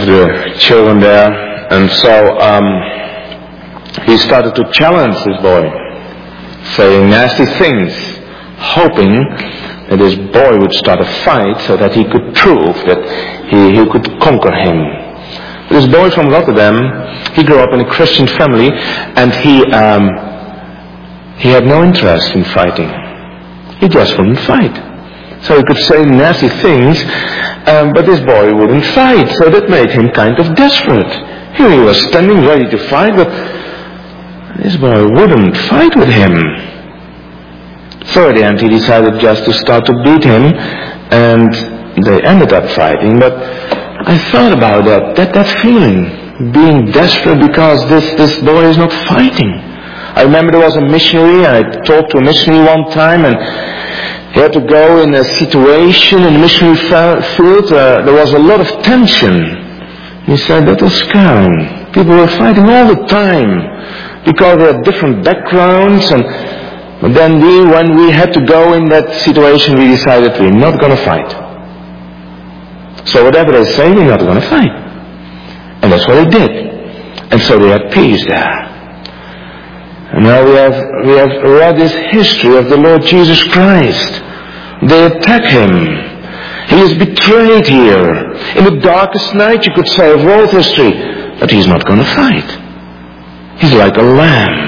of the children there, and so he started to challenge this boy, saying nasty things, hoping that this boy would start a fight so that he could prove that he could conquer him. This boy from Rotterdam, he grew up in a Christian family, and he had no interest in fighting. He just wouldn't fight. So he could say nasty things, but this boy wouldn't fight, so that made him kind of desperate. Here he was standing ready to fight, but this boy wouldn't fight with him. So at the end he decided just to start to beat him, and they ended up fighting. But I thought about that feeling, being desperate because this boy is not fighting. I remember there was a missionary, I talked to a missionary one time, and he had to go in a situation in the missionary field. There was a lot of tension. He said that was scary. People were fighting all the time because they had different backgrounds, but then when we had to go in that situation, we decided we're not going to fight. So whatever they say, we're not going to fight. And that's what they did. And so they had peace there. And now we have read this history of the Lord Jesus Christ. They attack him. He is betrayed here. In the darkest night, you could say, of world history. But he's not going to fight. He's like a lamb.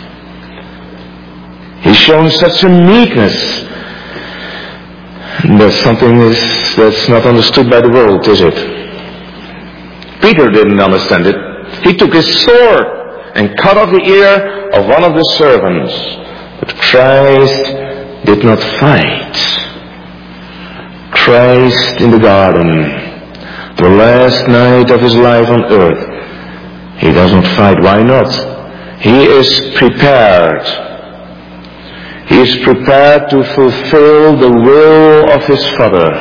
He's shown such a meekness. That's something that's not understood by the world, is it? Peter didn't understand it. He took his sword and cut off the ear of one of the servants. But Christ did not fight. Christ in the garden, the last night of his life on earth, he does not fight. Why not? He is prepared. He is prepared to fulfill the will of his Father.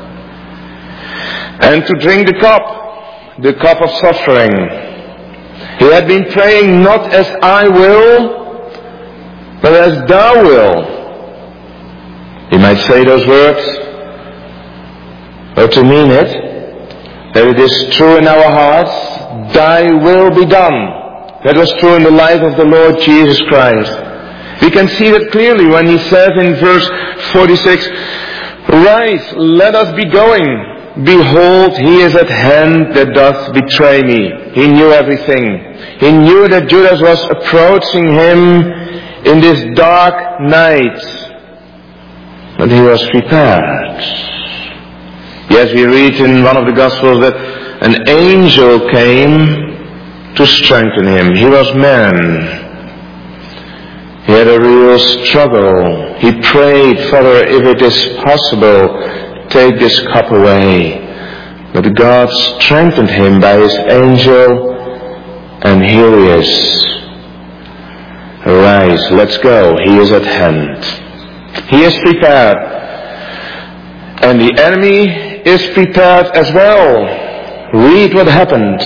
And to drink the cup of suffering. He had been praying, not as I will, but as thou will. He might say those words, but to mean it, that it is true in our hearts, thy will be done. That was true in the life of the Lord Jesus Christ. We can see that clearly when he says in verse 46, rise, let us be going. Behold, he is at hand that doth betray me. He knew everything. He knew that Judas was approaching him in this dark night. But he was prepared. Yes, we read in one of the Gospels that an angel came to strengthen him. He was man. He had a real struggle. He prayed, Father, if it is possible, take this cup away. But God strengthened him by his angel, and here he is. Arise, let's go. He is at hand. He is prepared. And the enemy is prepared as well. Read what happens.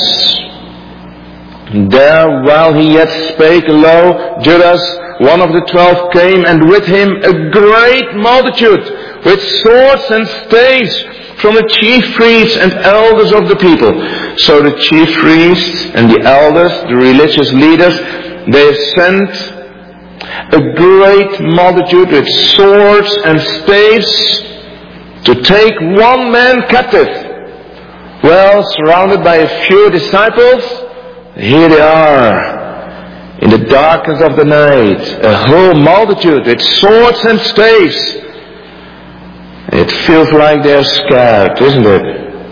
There, while he yet spake low, Judas, one of the 12, came, and with him a great multitude, with swords and staves, from the chief priests and elders of the people. So the chief priests and the elders, the religious leaders, they sent a great multitude with swords and staves to take one man captive. Well, surrounded by a few disciples, here they are, in the darkness of the night, a whole multitude with swords and staves. It feels like they're scared, isn't it?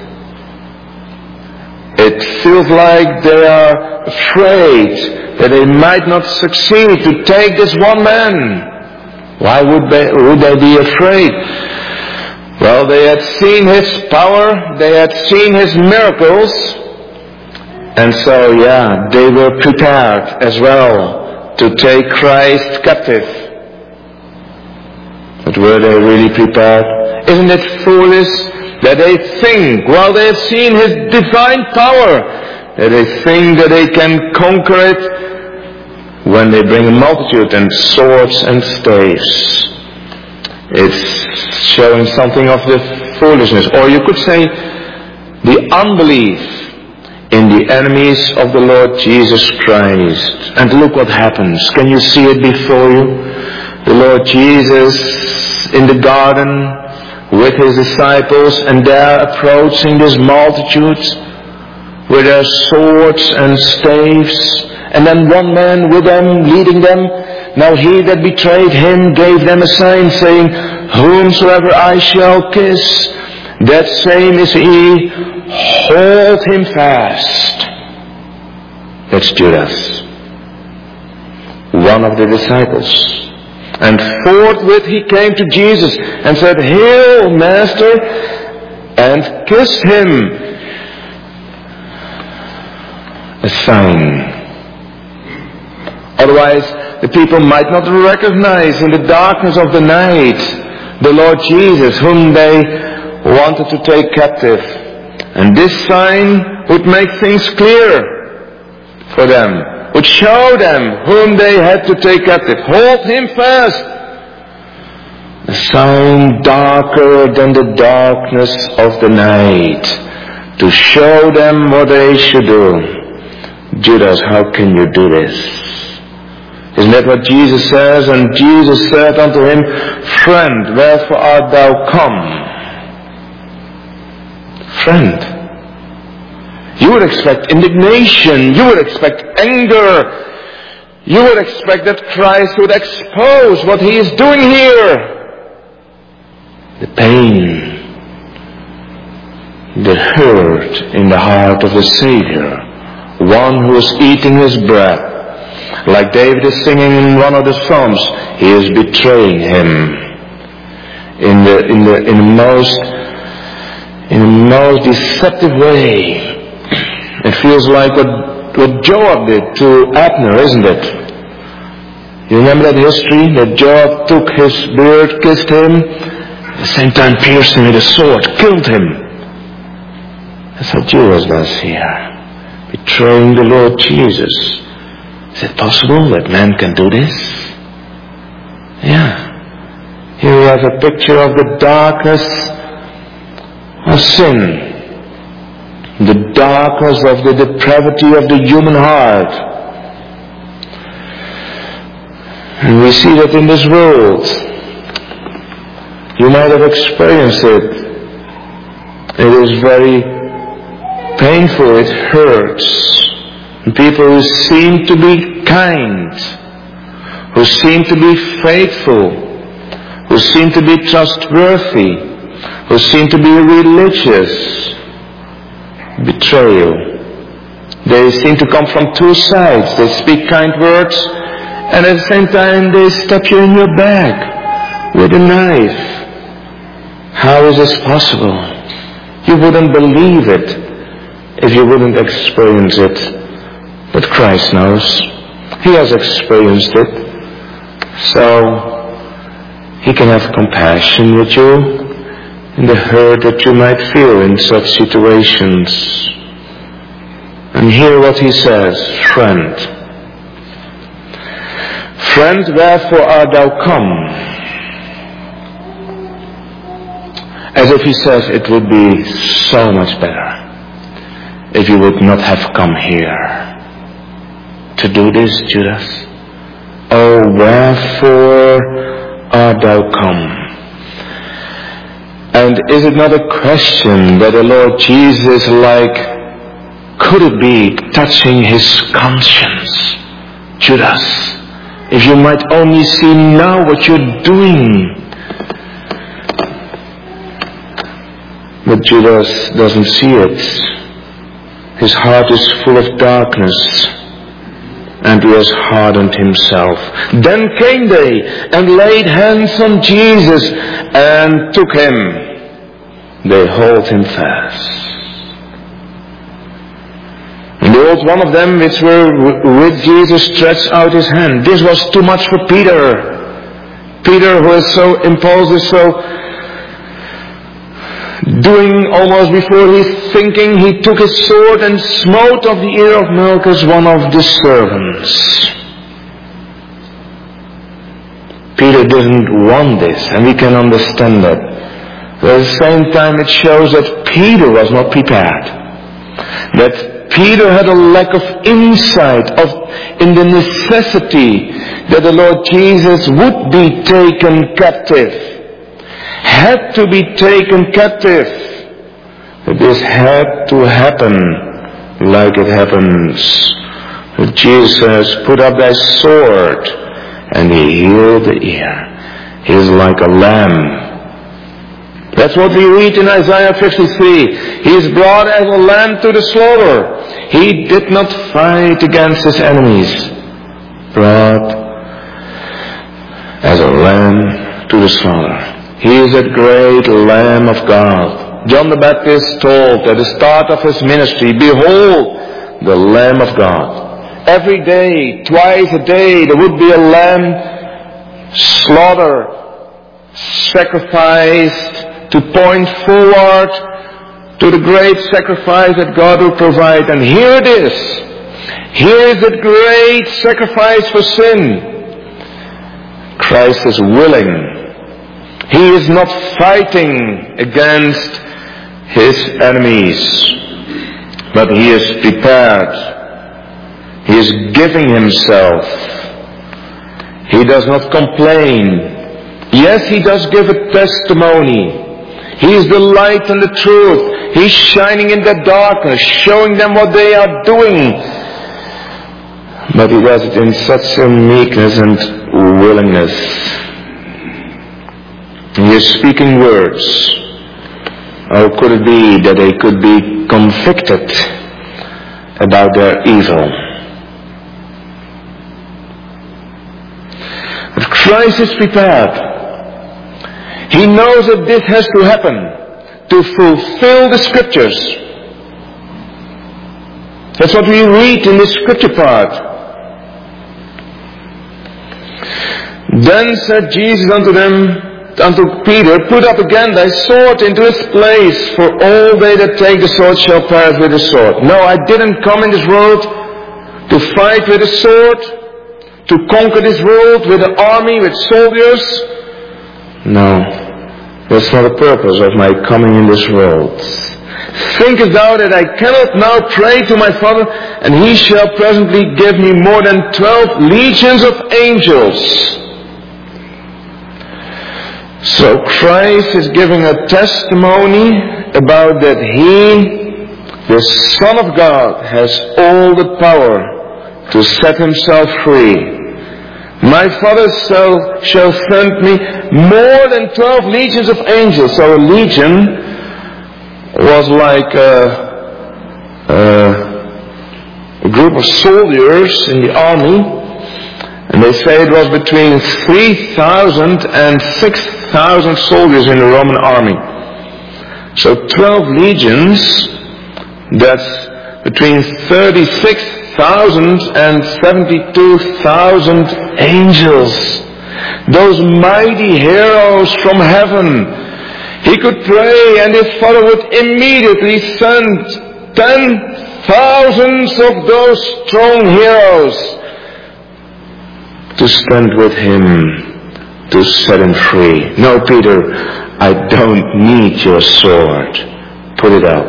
It feels like they are afraid that they might not succeed to take this one man. Why would they be afraid? Well, they had seen his power, they had seen his miracles, and so, they were prepared as well to take Christ captive. But were they really prepared? Isn't it foolish that they think, while they have seen his divine power, that they think that they can conquer it when they bring a multitude and swords and staves? It's showing something of the foolishness, or you could say the unbelief in the enemies of the Lord Jesus Christ. And look what happens. Can you see it before you? The Lord Jesus in the garden with his disciples, and they're approaching this multitude with their swords and staves, and then one man with them, leading them. Now he that betrayed him gave them a sign, saying, whomsoever I shall kiss, that same is he, hold him fast. That's Judas, one of the disciples. And forthwith he came to Jesus and said, hail, Master, and kissed him. A sign. Otherwise, the people might not recognize in the darkness of the night the Lord Jesus, whom they wanted to take captive. And this sign would make things clear for them, would show them whom they had to take captive. Hold him fast. A sign darker than the darkness of the night, to show them what they should do. Judas, how can you do this? Isn't that what Jesus says? And Jesus said unto him, friend, wherefore art thou come? Friend. You would expect indignation. You would expect anger. You would expect that Christ would expose what he is doing here. The pain, the hurt in the heart of the Savior. One who is eating his bread. Like David is singing in one of the Psalms, he is betraying him in the most deceptive way. It feels like what Joab did to Abner, isn't it? You remember that history? That Joab took his beard, kissed him, at the same time pierced him with a sword, killed him. That's what Judas does here. Betraying the Lord Jesus. Is it possible that man can do this? Yeah. Here we have a picture of the darkness of sin. The darkness of the depravity of the human heart. And we see that in this world. You might have experienced it. It is very painful. It hurts. And people who seem to be kind, who seem to be faithful, who seem to be trustworthy, who seem to be religious, betray you. They seem to come from two sides. They speak kind words, and at the same time they stab you in your back with a knife. How is this possible? You wouldn't believe it if you wouldn't experience it. But Christ knows. He has experienced it. So he can have compassion with you in the hurt that you might feel in such situations. And hear what he says, friend. Friend, wherefore art thou come? As if he says, it would be so much better if you would not have come here to do this, Judas. Oh, wherefore art thou come? And is it not a question that the Lord Jesus, could it be touching his conscience? Judas, if you might only see now what you're doing. But Judas doesn't see it. His heart is full of darkness, and he has hardened himself. Then came they and laid hands on Jesus and took him. They hold him fast. And behold, one of them which were with Jesus stretched out his hand. This was too much for Peter. Peter, who is so impulsive, so doing almost before he's thinking, he took his sword and smote off the ear of Malchus, one of the servants. Peter didn't want this, and we can understand that. But at the same time, it shows that Peter was not prepared. That Peter had a lack of insight in the necessity that the Lord Jesus would be taken captive. Had to be taken captive. This had to happen like it happens. Jesus says, put up thy sword, and he healed the ear. He is like a lamb. That's what we read in Isaiah 53. He is brought as a lamb to the slaughter. He did not fight against his enemies. Brought as a lamb to the slaughter. He is a great Lamb of God. John the Baptist told at the start of his ministry, behold, the Lamb of God. Every day, twice a day, there would be a lamb slaughtered, sacrificed, to point forward to the great sacrifice that God will provide. And here it is. Here is the great sacrifice for sin. Christ is willing. He is not fighting against his enemies, but he is prepared. He is giving himself. He does not complain. Yes, he does give a testimony. He is the light and the truth. He's shining in the darkness, showing them what they are doing. But he does it in such a meekness and willingness. He is speaking words. How could it be that they could be convicted about their evil? But Christ is prepared. He knows that this has to happen to fulfill the Scriptures. That's what we read in this Scripture part. Then said Jesus unto Peter, put up again thy sword into its place, for all they that take the sword shall perish with the sword. No, I didn't come in this world to fight with a sword, to conquer this world with an army, with soldiers. No, that's not the purpose of my coming in this world. Thinkest thou that I cannot now pray to my Father, and he shall presently give me more than 12 legions of angels? So Christ is giving a testimony about that he, the Son of God, has all the power to set himself free. My Father shall send me more than 12 legions of angels. So a legion was like a group of soldiers in the army. And they say it was between 3,000 and 6,000 soldiers in the Roman army. So 12 legions, that's between 36,000 and 72,000 angels. Those mighty heroes from heaven. He could pray and his Father would immediately send 10,000 of those strong heroes to stand with him, to set him free. No, Peter, I don't need your sword. Put it up.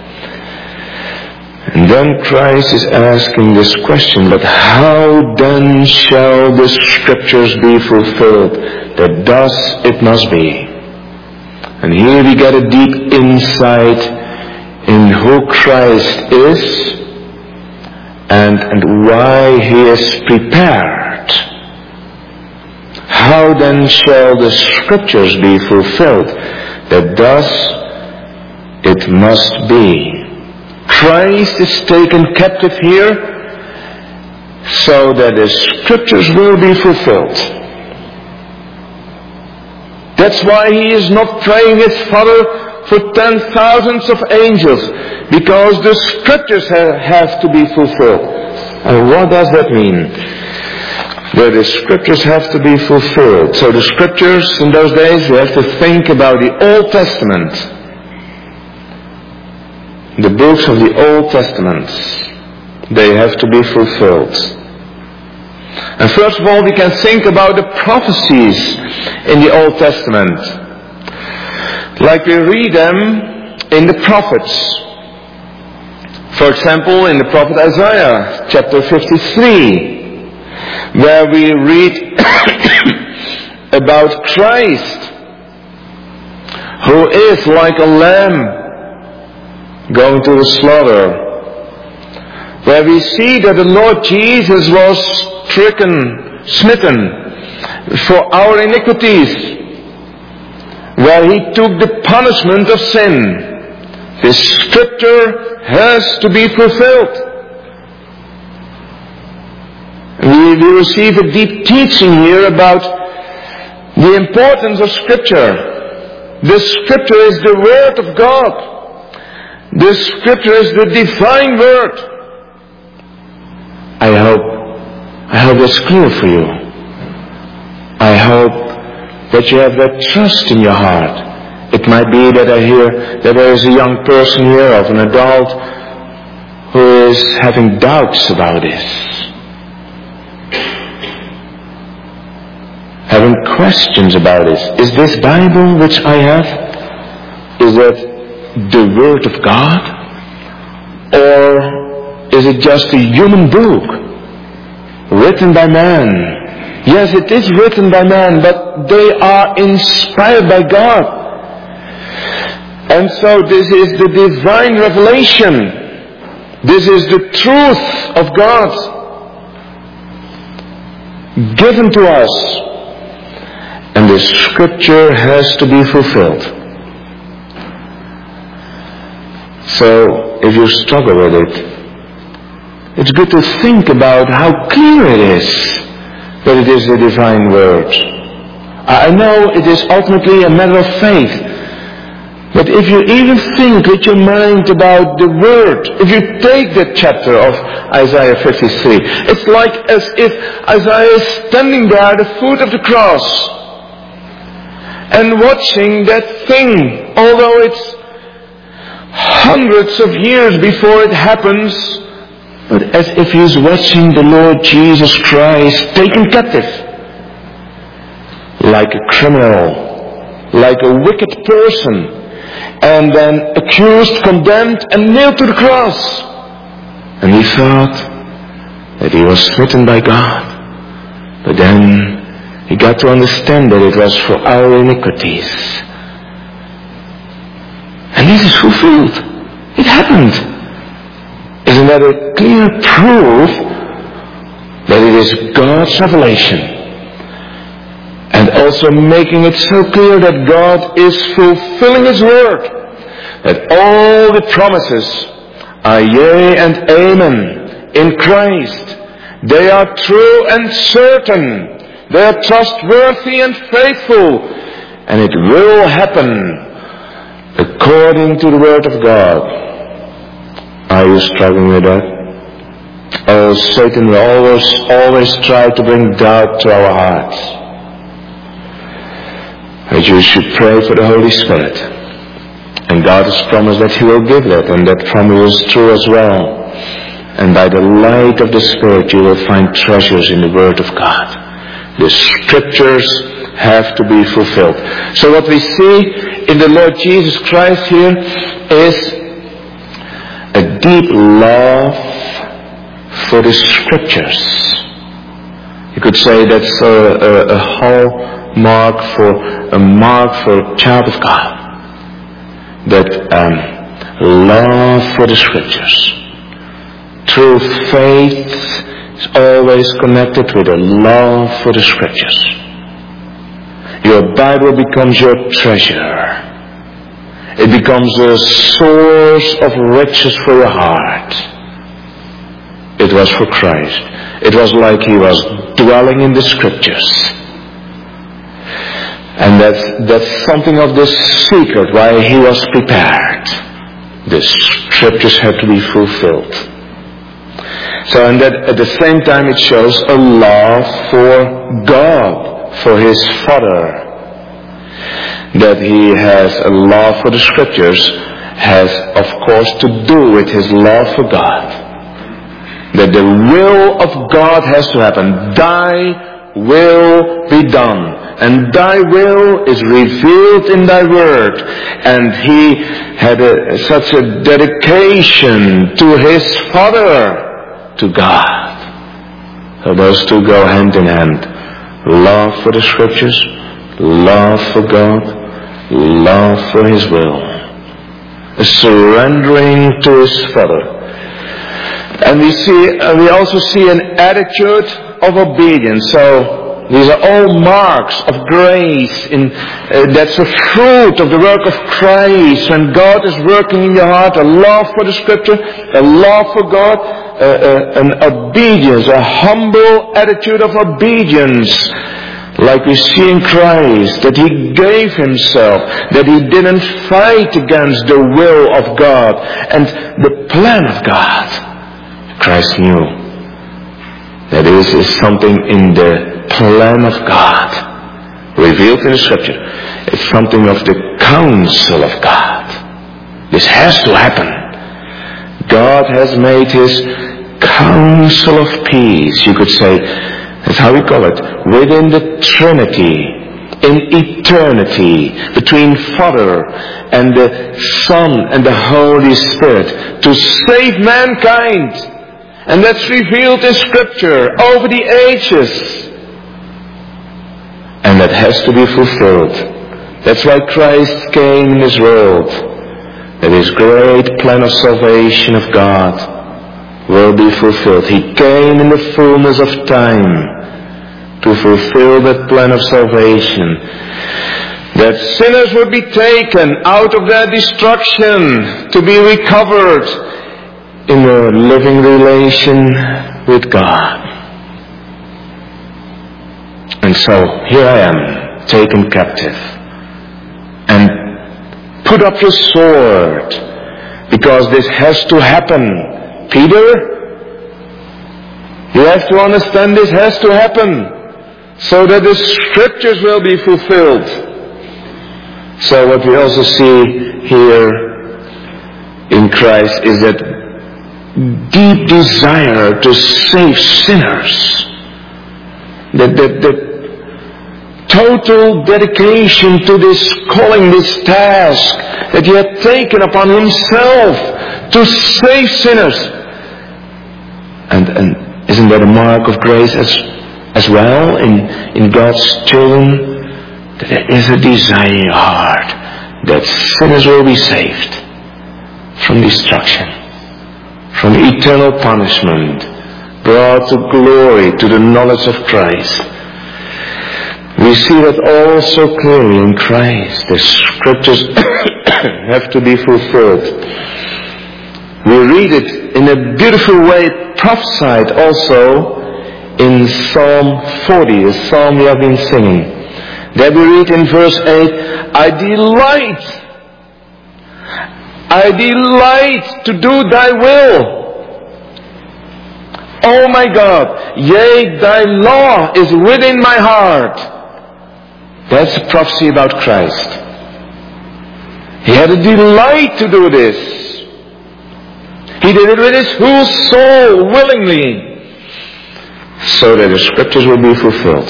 And then Christ is asking this question, but how then shall the Scriptures be fulfilled? That thus it must be. And here we get a deep insight in who Christ is and why he is prepared. How then shall the Scriptures be fulfilled? That thus it must be. Christ is taken captive here so that the Scriptures will be fulfilled. That's why he is not praying his Father for 10,000s of angels, because the Scriptures have to be fulfilled. And what does that mean? That the Scriptures have to be fulfilled. So the Scriptures in those days, we have to think about the Old Testament. The books of the Old Testament, they have to be fulfilled. And first of all, we can think about the prophecies in the Old Testament. Like we read them in the prophets. For example, in the prophet Isaiah, chapter 53, where we read about Christ, who is like a lamb going to the slaughter, where we see that the Lord Jesus was smitten for our iniquities, where He took the punishment of sin. This scripture has to be fulfilled. We receive a deep teaching here about the importance of Scripture. The Scripture is the Word of God. The Scripture is the divine Word. I hope that's clear for you. I hope that you have that trust in your heart. It might be that I hear that there is a young person here, of an adult, who is having doubts about this. Having questions about this. Is this Bible which I have, is that the Word of God? Or is it just a human book written by man? Yes, it is written by man, but they are inspired by God. And so this is the divine revelation. This is the truth of God given to us. And the Scripture has to be fulfilled. So, if you struggle with it, it's good to think about how clear it is that it is the divine Word. I know it is ultimately a matter of faith. But if you even think with your mind about the Word, if you take that chapter of Isaiah 53, it's like as if Isaiah is standing there at the foot of the cross and watching that thing, although it's hundreds of years before it happens, but as if he's watching the Lord Jesus Christ taken captive, like a criminal, like a wicked person, and then accused, condemned, and nailed to the cross. And he thought that he was smitten by God. But then he got to understand that it was for our iniquities. And this is fulfilled. It happened. Isn't that a clear proof that it is God's revelation? And also making it so clear that God is fulfilling His Word. That all the promises are yea and amen in Christ. They are true and certain. They are trustworthy and faithful. And it will happen according to the Word of God. Are you struggling with that? Oh, Satan will always try to bring doubt to our hearts. But you should pray for the Holy Spirit. And God has promised that He will give that, and that promise is true as well. And by the light of the Spirit you will find treasures in the Word of God. The Scriptures have to be fulfilled. So what we see in the Lord Jesus Christ here is a deep love for the Scriptures. You could say that's a hallmark for a child of God. That love for the Scriptures. True faith is always connected with a love for the Scriptures. Your Bible becomes your treasure. It becomes a source of riches for your heart. It was for Christ. It was like He was dwelling in the Scriptures. And that's something of the secret why He was prepared. The Scriptures had to be fulfilled. So, and that at the same time it shows a love for God, for His Father. That He has a love for the Scriptures has, of course, to do with His love for God. That the will of God has to happen. Thy will be done. And thy will is revealed in thy word. And he had such a dedication to his Father, to God. So those two go hand in hand. Love for the Scriptures, love for God, love for his will. A surrendering to his Father. And we also see an attitude of obedience. So these are all marks of grace. That's a fruit of the work of Christ. When God is working in your heart, a love for the Scripture, a love for God, an obedience, a humble attitude of obedience. Like we see in Christ, that he gave himself, that he didn't fight against the will of God and the plan of God. Christ knew that this is something in the plan of God, revealed in the Scripture. It's something of the counsel of God. This has to happen. God has made his counsel of peace, you could say, that's how we call it, within the Trinity, in eternity, between Father and the Son and the Holy Spirit, to save mankind. And that's revealed in Scripture over the ages. And that has to be fulfilled. That's why Christ came in this world. That his great plan of salvation of God will be fulfilled. He came in the fullness of time to fulfill that plan of salvation. That sinners would be taken out of their destruction to be recovered in a living relation with God. And so here I am, taken captive. And put up your sword, because this has to happen. Peter, you have to understand this has to happen so that the Scriptures will be fulfilled. So what we also see here in Christ is that deep desire to save sinners. The total dedication to this calling, this task that he had taken upon himself to save sinners. And isn't that a mark of grace as well in God's children? That there is a desire in your heart that sinners will be saved from destruction, from eternal punishment, brought to glory, to the knowledge of Christ. We see that all so clearly in Christ. The Scriptures have to be fulfilled. We read it in a beautiful way, prophesied also in Psalm 40, the psalm we have been singing. There we read in verse 8, I delight to do thy will. Oh my God, yea, thy law is within my heart. That's a prophecy about Christ. He had a delight to do this. He did it with his whole soul, willingly, so that the Scriptures will be fulfilled.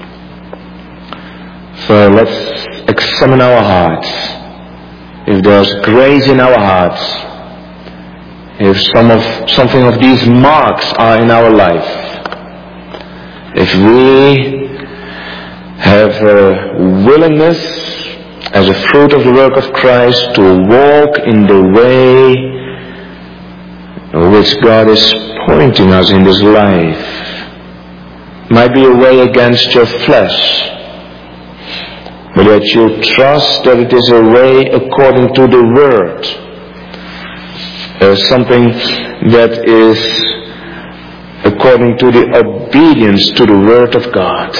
So let's examine our hearts. If there's grace in our hearts, if something of these marks are in our life, if we have a willingness as a fruit of the work of Christ to walk in the way which God is pointing us in this life, might be a way against your flesh, but that you trust that it is a way according to the Word, something that is according to the obedience to the Word of God.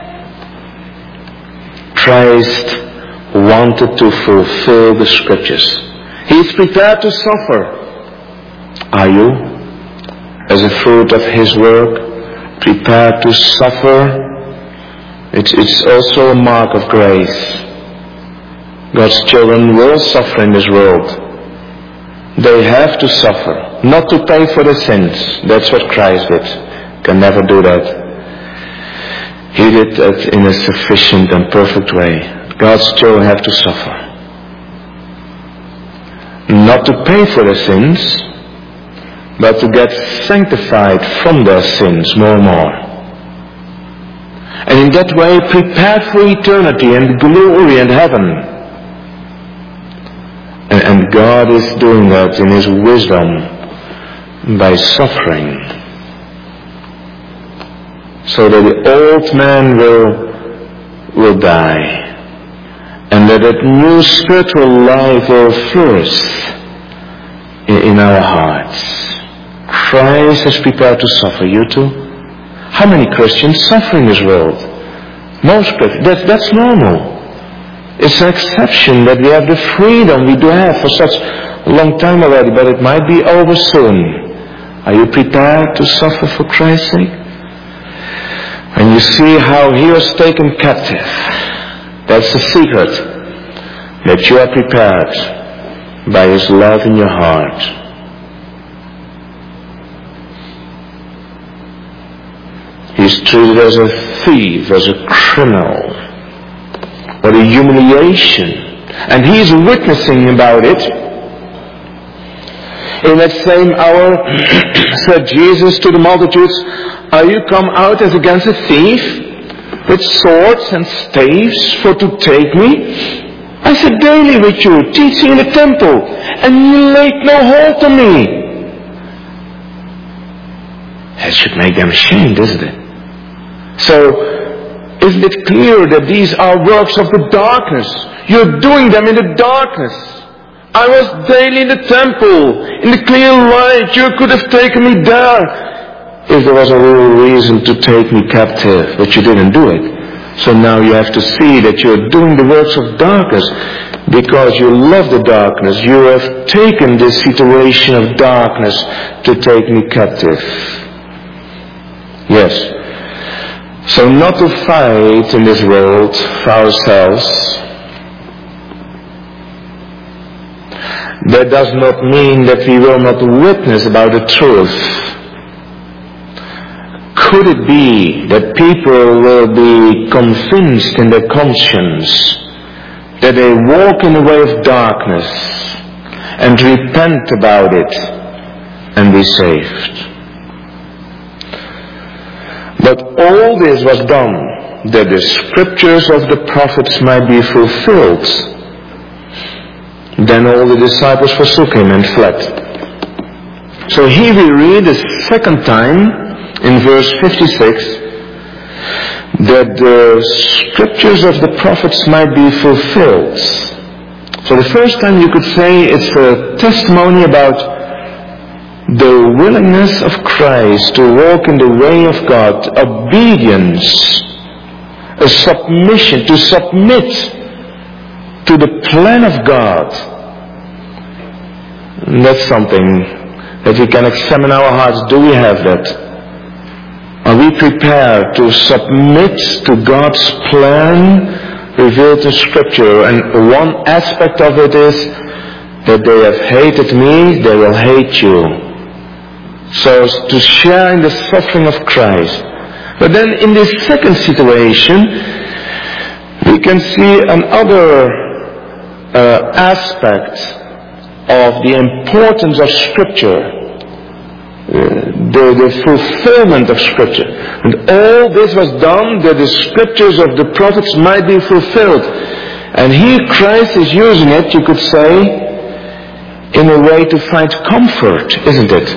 Christ wanted to fulfill the Scriptures. He is prepared to suffer. Are you, as a fruit of his work, prepared to suffer? It's also a mark of grace. God's children will suffer in this world. They have to suffer, not to pay for the sins. That's what Christ did. Can never do that. He did it in a sufficient and perfect way. God's children have to suffer. Not to pay for their sins, but to get sanctified from their sins more and more. And in that way prepared for eternity and glory and heaven. And God is doing that in His wisdom by suffering. So that the old man will die. And that new spiritual life will flourish in our hearts. Christ has prepared to suffer. You too? How many Christians suffer in this world? Most Christians. That's normal. It's an exception that we have the freedom we do have for such a long time already, but it might be over soon. Are you prepared to suffer for Christ's sake? And you see how He was taken captive. That's the secret. That you are prepared by His love in your heart. He's treated as a thief, as a criminal. What a humiliation. And He's witnessing about it. In that same hour said Jesus to the multitudes, "Are you come out as against a thief, with swords and staves for to take me? I sat daily with you, teaching in the temple, and you laid no hold on me." That should make them ashamed, isn't it? So, isn't it clear that these are works of the darkness? You're doing them in the darkness. I was daily in the temple, in the clear light. You could have taken me there if there was a real reason to take me captive, but you didn't do it. So now you have to see that you're doing the works of darkness because you love the darkness. You have taken this situation of darkness to take me captive. Yes. So not to fight in this world for ourselves. That does not mean that we will not witness about the truth. Could it be that people will be convinced in their conscience that they walk in the way of darkness and repent about it and be saved? But all this was done that the scriptures of the prophets might be fulfilled. Then all the disciples forsook Him and fled. So here we read the second time in verse 56 that the scriptures of the prophets might be fulfilled. So the first time you could say it's a testimony about the willingness of Christ to walk in the way of God, obedience, a submission, to submit to the plan of God. And that's something that we can examine our hearts. Do we have that? Are we prepared to submit to God's plan revealed in Scripture? And one aspect of it is that they have hated me, they will hate you. So as to share in the suffering of Christ. But then in this second situation, we can see another aspect of the importance of Scripture. The fulfillment of Scripture. And all this was done that the Scriptures of the prophets might be fulfilled. And here Christ is using it, you could say, in a way to find comfort, isn't it?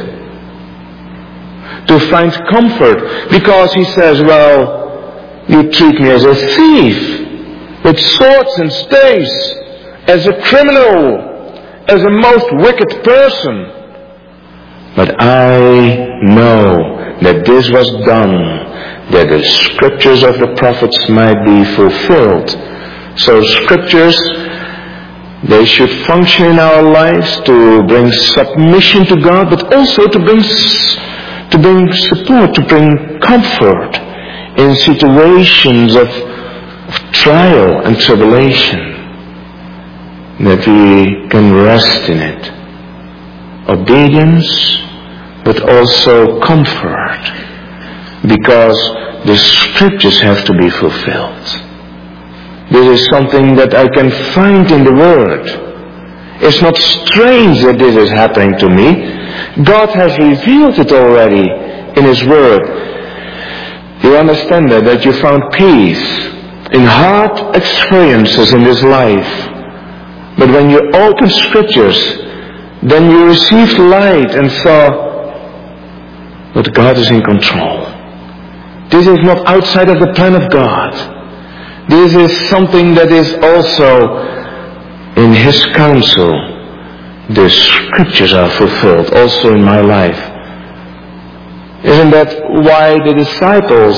To find comfort. Because He says, well, you treat me as a thief, with swords and staves, as a criminal, as a most wicked person. But I know that this was done, that the scriptures of the prophets might be fulfilled. So scriptures, they should function in our lives to bring submission to God, but also to bring support, to bring comfort in situations of trial and tribulation, that we can rest in it. Obedience, but also comfort. because the scriptures have to be fulfilled. This is something that I can find in the Word. It's not strange that this is happening to me. God has revealed it already in His Word. You understand that you found peace in hard experiences in this life. But when you open scriptures, then you received light and saw that God is in control. This is not outside of the plan of God. This is something that is also in His counsel. The scriptures are fulfilled also in my life. Isn't that why the disciples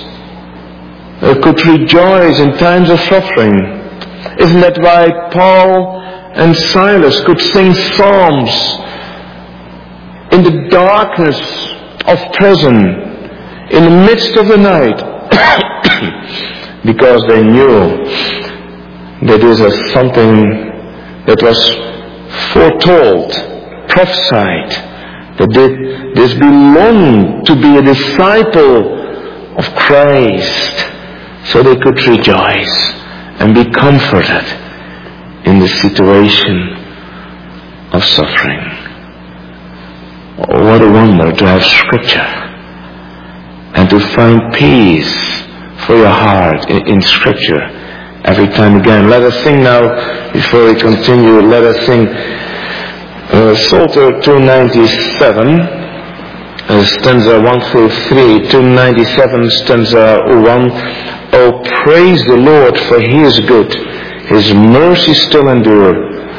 could rejoice in times of suffering? Isn't that why Paul and Silas could sing psalms in the darkness of prison, in the midst of the night? Because they knew that this is something that was foretold, prophesied, that this belonged to be a disciple of Christ, so they could rejoice and be comforted in the situation of suffering. Oh, what a wonder to have scripture and to find peace for your heart in scripture every time again. Let us sing now, before we continue, let us sing Psalter 297, stanza 1 through 3, 297, stanza 1. Oh, praise the Lord, for He is good. His mercy still endure.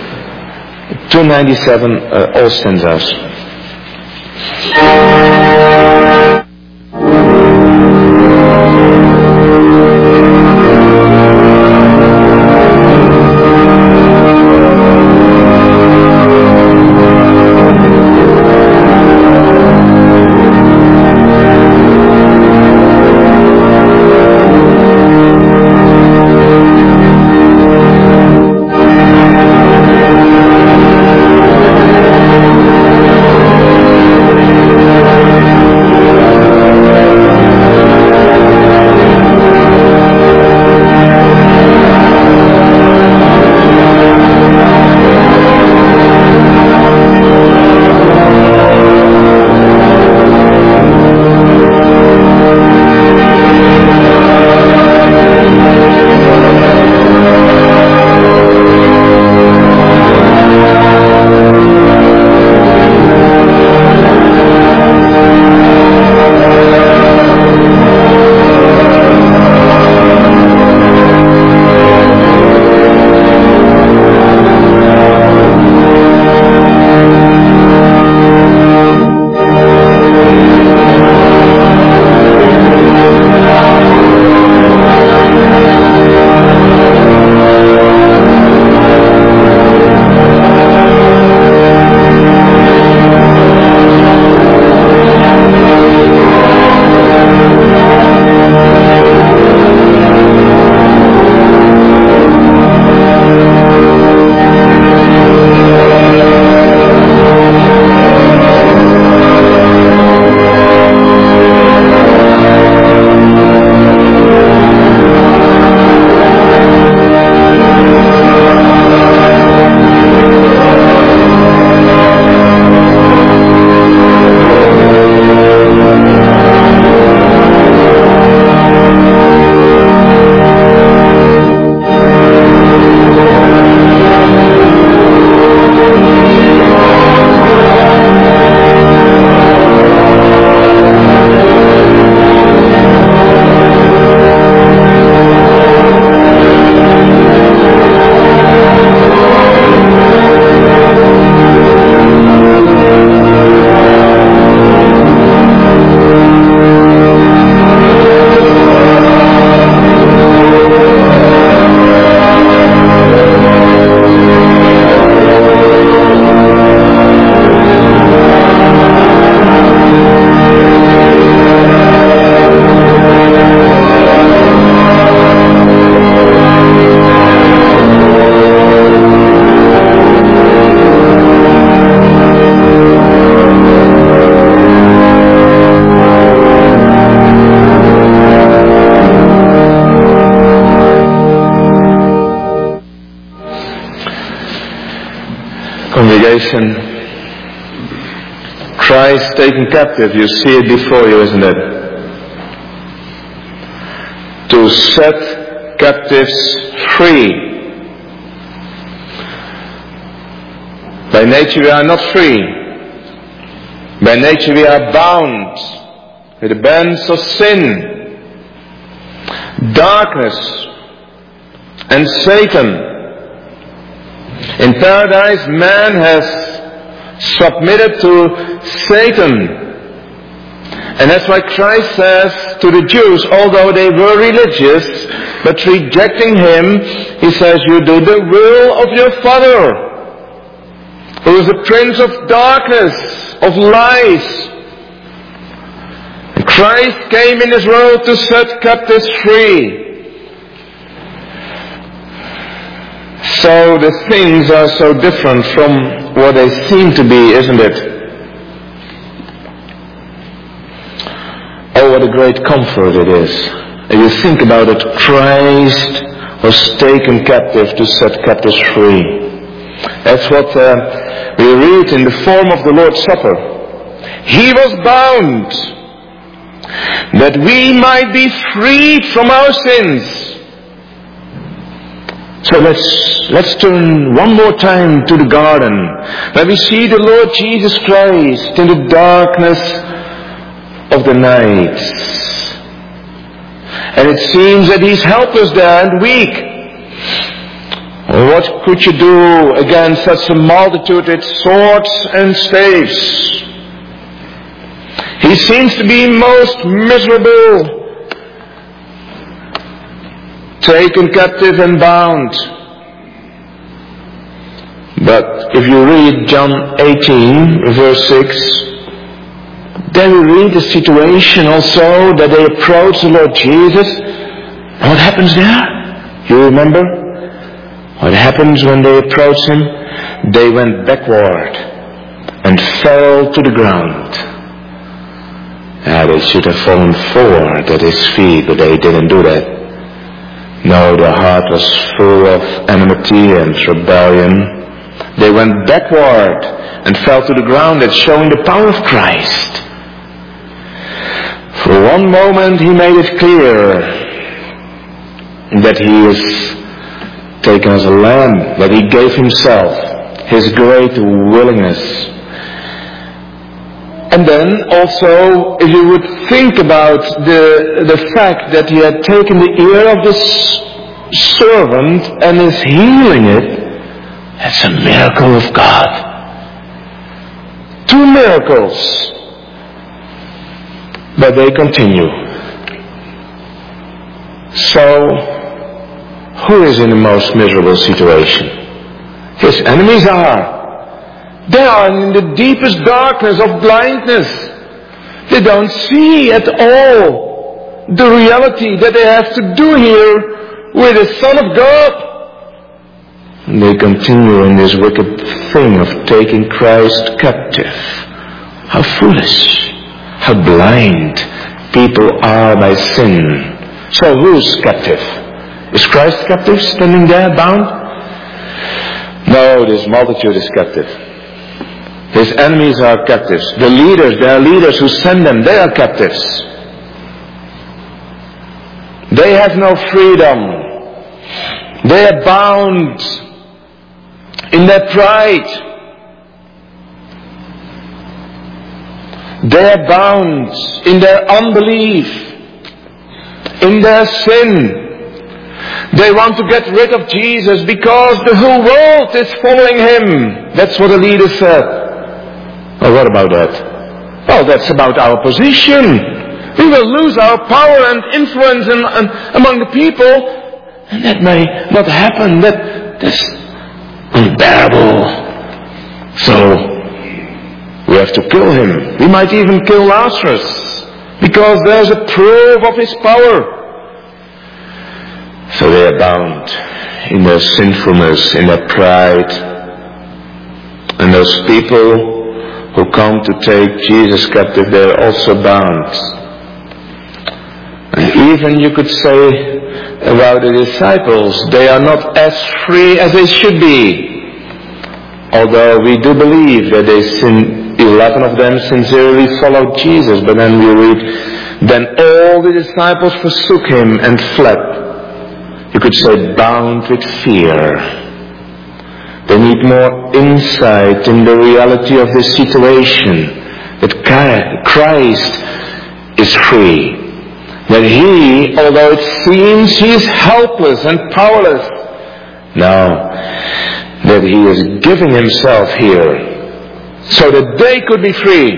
297, all stanzas. illustration. Christ taken captive, you see it before you, isn't it? To set captives free. By nature we are not free. By nature we are bound with the bands of sin, darkness, and Satan. In paradise, man has submitted to Satan. And that's why Christ says to the Jews, although they were religious, but rejecting Him, He says, you do the will of your Father, who is the prince of darkness, of lies. And Christ came in this world to set captives free. So the things are so different from what they seem to be, isn't it? Oh, what a great comfort it is. If you think about it, Christ was taken captive to set captives free. That's what we read in the form of the Lord's Supper. He was bound that we might be freed from our sins. So let's turn one more time to the garden, where we see the Lord Jesus Christ in the darkness of the night. And it seems that He's helpless there and weak. What could you do against such a multitude with swords and staves? He seems to be most miserable, taken captive and bound. But if you read John 18, verse 6, then we read the situation also that they approach the Lord Jesus. And what happens there? You remember? What happens when they approach Him? They went backward and fell to the ground. They should have fallen forward at His feet, but they didn't do that. No, their heart was full of enmity and rebellion. They went backward and fell to the ground. That's showing the power of Christ. For one moment He made it clear that He is taken as a lamb, that He gave Himself, His great willingness. And then also, if you would think about the fact that He had taken the ear of this servant and is healing it, that's a miracle of God. 2 miracles. But they continue. So, who is in the most miserable situation? His enemies are. They are in the deepest darkness of blindness. They don't see at all the reality that they have to do here with the Son of God. And they continue in this wicked thing of taking Christ captive. How foolish, how blind people are by sin. So who's captive? Is Christ captive, standing there bound? No, this multitude is captive. His enemies are captives. The leaders, there are leaders who send them, they are captives. They have no freedom. They are bound in their pride. They are bound in their unbelief, in their sin. They want to get rid of Jesus because the whole world is following Him. That's what the leader said. Well, what about that? Well, that's about our position. We will lose our power and influence among the people, and that may not happen. That's unbearable. So we have to kill Him. We might even kill Lazarus, because there's a proof of His power. So they are bound in their sinfulness, in their pride. And those people who come to take Jesus captive, they are also bound. And even you could say about the disciples, they are not as free as they should be. Although we do believe that 11 of them sincerely followed Jesus, but then we read, then all the disciples forsook him and fled. You could say bound with fear. They need more insight in the reality of this situation. That Christ is free. That He, although it seems He is helpless and powerless, now that He is giving Himself here so that they could be free.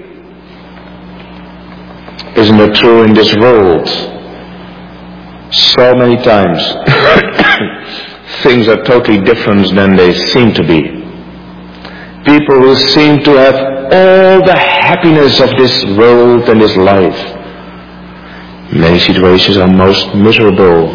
Isn't it true in this world? So many times things are totally different than they seem to be. People who seem to have all the happiness of this world and this life, many situations are most miserable.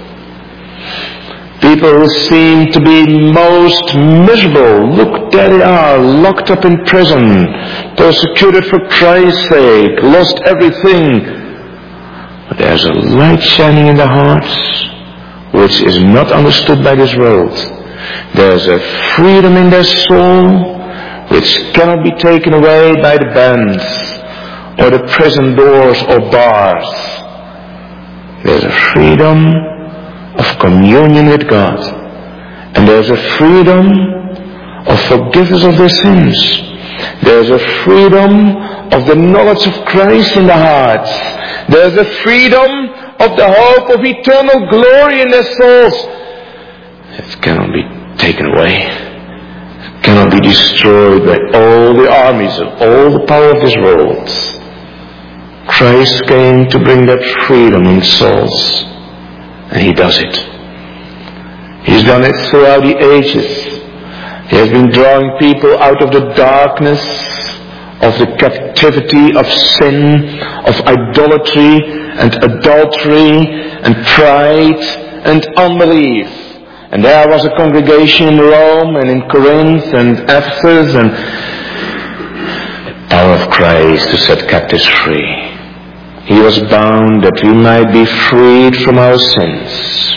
People who seem to be most miserable, look, there they are, locked up in prison, persecuted for Christ's sake, lost everything. But there's a light shining in their hearts, which is not understood by this world. There's a freedom in their soul, which cannot be taken away by the bands, or the prison doors or bars. There's a freedom of communion with God. And there's a freedom of forgiveness of their sins. There's a freedom of the knowledge of Christ in their hearts. There's a freedom of the hope of eternal glory in their souls. It cannot be taken away. It cannot be destroyed by all the armies of all the power of this world. Christ came to bring that freedom in souls. And He does it. He's done it throughout the ages. He has been drawing people out of the darkness of the captivity of sin, of idolatry and adultery and pride and unbelief. And there was a congregation in Rome and in Corinth and Ephesus, and the power of Christ to set captives free. He was bound that we might be freed from our sins.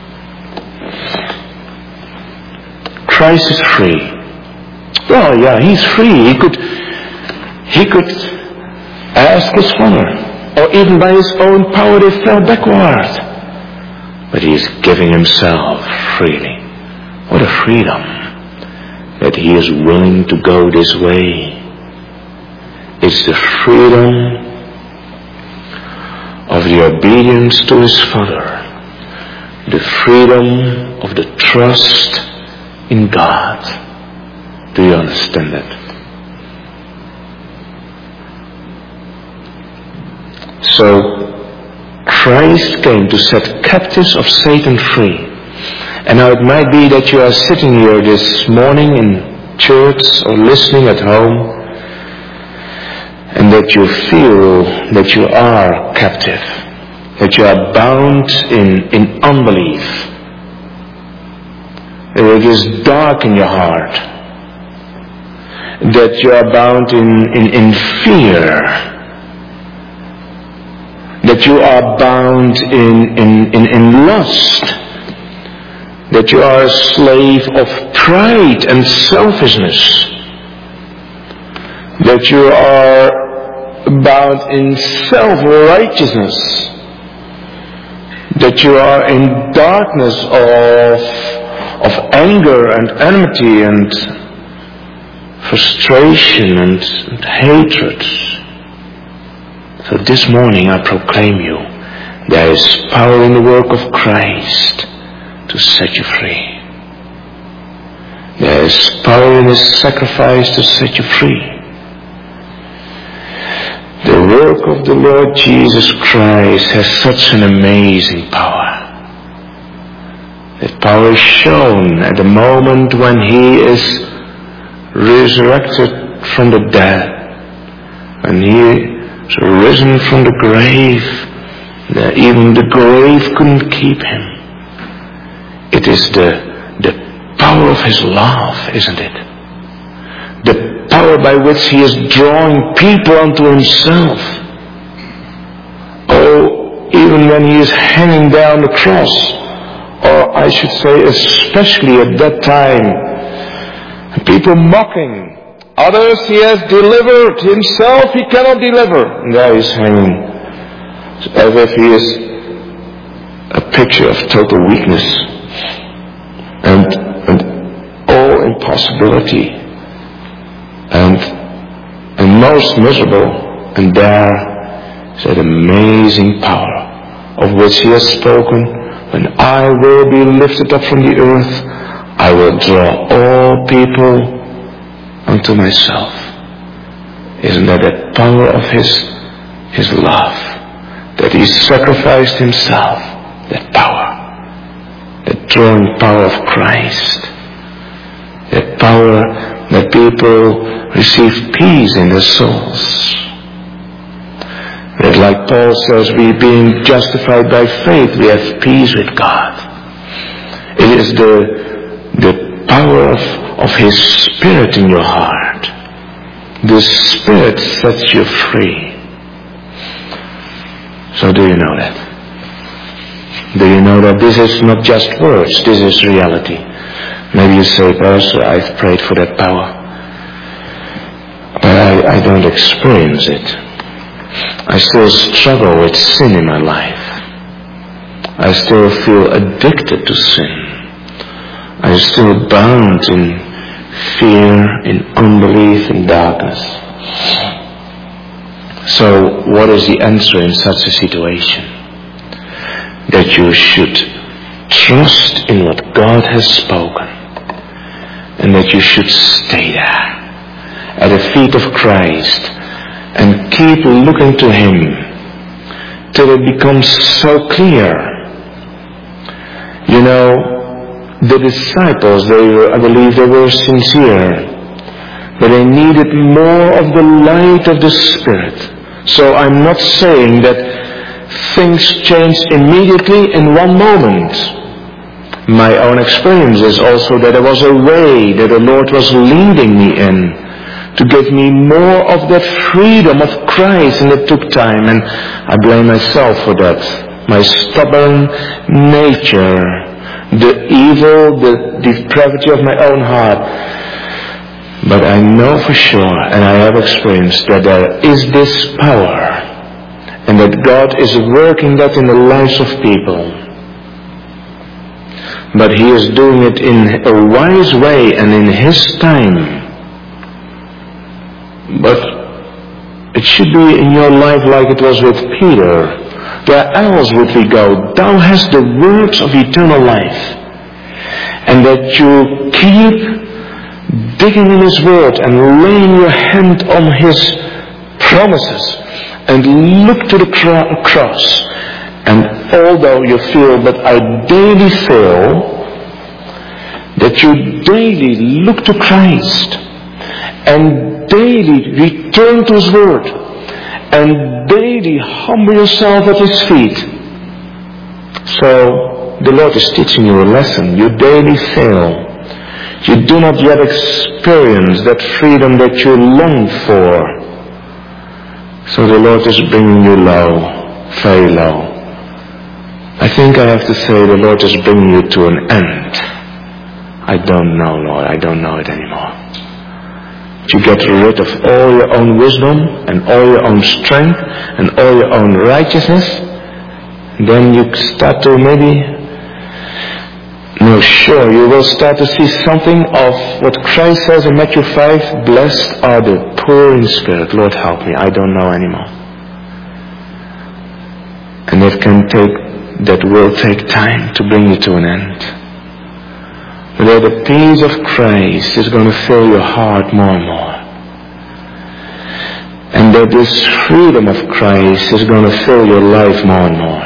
Christ is free. Well, yeah, He's free. He could ask His Father, or even by His own power they fell backward. But He is giving Himself freely. What a freedom that He is willing to go this way. It's the freedom of the obedience to His Father, the freedom of the trust in God. Do you understand that? So, Christ came to set captives of Satan free. And now it might be that you are sitting here this morning in church or listening at home, and that you feel that you are captive, that you are bound in unbelief, that it is dark in your heart, that you are bound in fear, that you are bound in lust, that you are a slave of pride and selfishness, that you are bound in self-righteousness, that you are in darkness of anger and enmity and frustration and hatred. So this morning I proclaim you, there is power in the work of Christ to set you free. There is power in His sacrifice to set you free. The work of the Lord Jesus Christ has such an amazing power. That power is shown at the moment when He is resurrected from the dead, when He is risen from the grave, that even the grave couldn't keep Him. It is the power of His love, isn't it? The power by which He is drawing people unto Himself. Oh, even when He is hanging there on the cross, or I should say especially at that time, People mocking. Others he has delivered. Himself he cannot deliver. And there he is hanging. As if he is a picture of total weakness. And all impossibility. And most miserable. And there is that amazing power of which he has spoken. When I will be lifted up from the earth, I will draw all people unto myself. Isn't that the power of his love? That he sacrificed himself. That power. That drawing power of Christ. That power that people receive peace in their souls. That like Paul says, we being justified by faith, we have peace with God. It is the power of his Spirit in your heart. The Spirit sets you free. So do you know that? Do you know that this is not just words, this is reality? Maybe you say, Pastor, I've prayed for that power, but I don't experience it. I still struggle with sin in my life. I still feel addicted to sin. I'm still bound in fear, in unbelief, in darkness. So what is the answer in such a situation? That you should trust in what God has spoken. And that you should stay there at the feet of Christ and keep looking to him till it becomes so clear. You know, the disciples, I believe they were sincere, but they needed more of the light of the Spirit. So I'm not saying that things changed immediately in one moment. My own experience is also that there was a way that the Lord was leading me in to give me more of that freedom of Christ, and it took time, and I blame myself for that. My stubborn nature, the evil, the depravity of my own heart. But I know for sure, and I have experienced, that there is this power, and that God is working that in the lives of people. But he is doing it in a wise way and in his time. But it should be in your life like it was with Peter. Where else would we go? Thou hast the words of eternal life. And that you keep digging in his word and laying your hand on his promises. And look to the cross. And although you feel that I daily fail, that you daily look to Christ. And daily return to his word. And daily humble yourself at his feet. So the Lord is teaching you a lesson. You daily fail. You do not yet experience that freedom that you long for. So the Lord is bringing you low, very low. I think I have to say the Lord is bringing you to an end. I don't know, Lord. I don't know it anymore. You get rid of all your own wisdom and all your own strength and all your own righteousness. Then you start to you will start to see something of what Christ says in Matthew 5, blessed are the poor in spirit. Lord help me, I don't know anymore. And that will take time to bring you to an end. But the peace of Christ is going to fill your heart more and more. And that this freedom of Christ is going to fill your life more and more.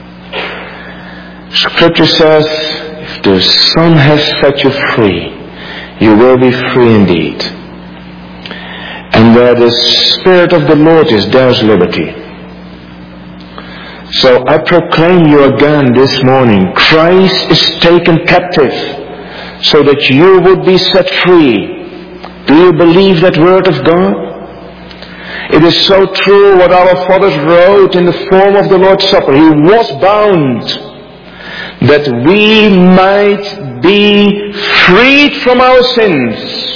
Scripture says, if the Son has set you free, you will be free indeed. And where the Spirit of the Lord is, there is liberty. So I proclaim you again this morning, Christ is taken captive, so that you would be set free. Do you believe that word of God? It is so true what our fathers wrote in the form of the Lord's Supper. He was bound. that we might be freed from our sins.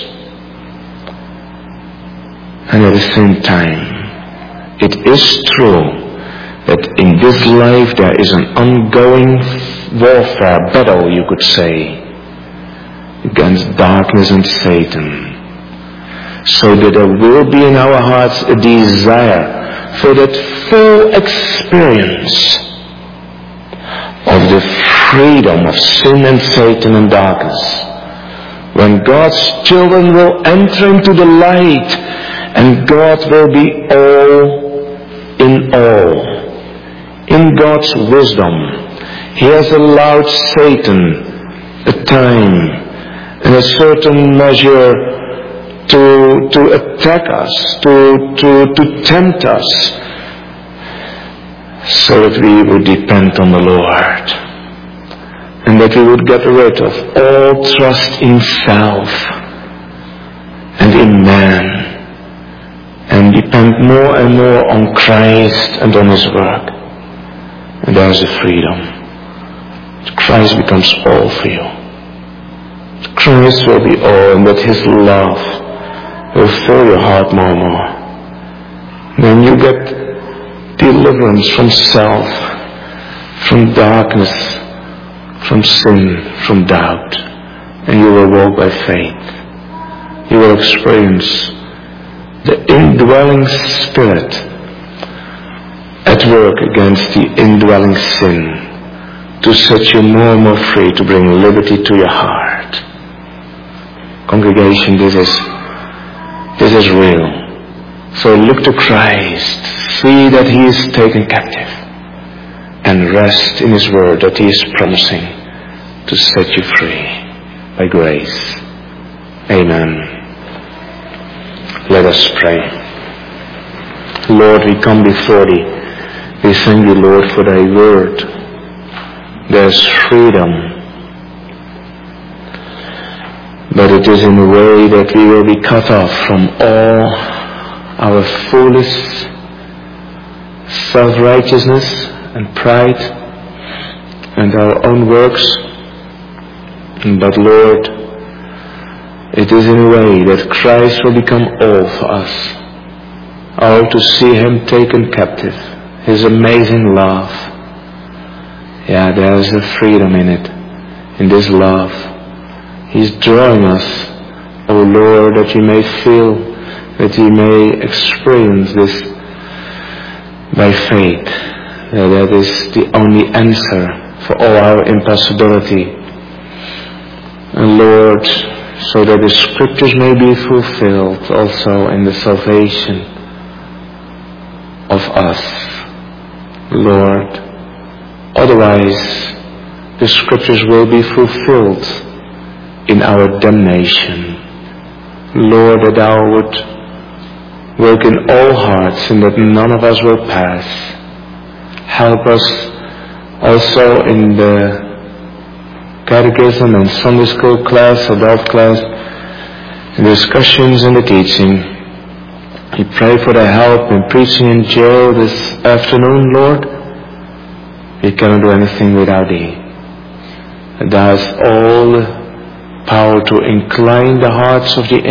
And at the same time, it is true that in this life there is an ongoing warfare, battle you could say, against darkness and Satan. So that there will be in our hearts a desire for that full experience of the freedom of sin and Satan and darkness. When God's children will enter into the light and God will be all in all. In God's wisdom, He has allowed Satan a time and a certain measure to attack us, to tempt us, so that we would depend on the Lord, and that we would get rid of all trust in self and in man, and depend more and more on Christ and on His work. And there is a freedom. Christ becomes all for you. Christ will be all, and that His love will fill your heart more and more. Then you get deliverance from self, from darkness, from sin, from doubt, and you will walk by faith. You will experience the indwelling Spirit at work against the indwelling sin, to set you more and more free, to bring liberty to your heart. Congregation, this is real. So look to Christ, see that He is taken captive, and rest in His word that He is promising to set you free by grace. Amen. Let us pray. Lord, we come before Thee. We thank Thee, Lord, for Thy word. There's freedom. But it is in a way that we will be cut off from all our foolish self-righteousness and pride and our own works. But Lord, it is in a way that Christ will become all for us. Oh, to see Him taken captive, His amazing love. Yeah, there is a freedom in it, in this love. He's drawing us, O Lord, that we may feel, that we may experience this by faith. That is the only answer for all our impossibility. And Lord, so that the Scriptures may be fulfilled also in the salvation of us, Lord. Otherwise, the Scriptures will be fulfilled in our damnation. Lord, that Thou would work in all hearts and that none of us will pass. Help us also in the catechism and Sunday school class, adult class, the discussions and the teaching. We pray for Thy help in preaching in jail this afternoon, Lord. We cannot do anything without Thee. Thou hast all the power to incline the hearts of the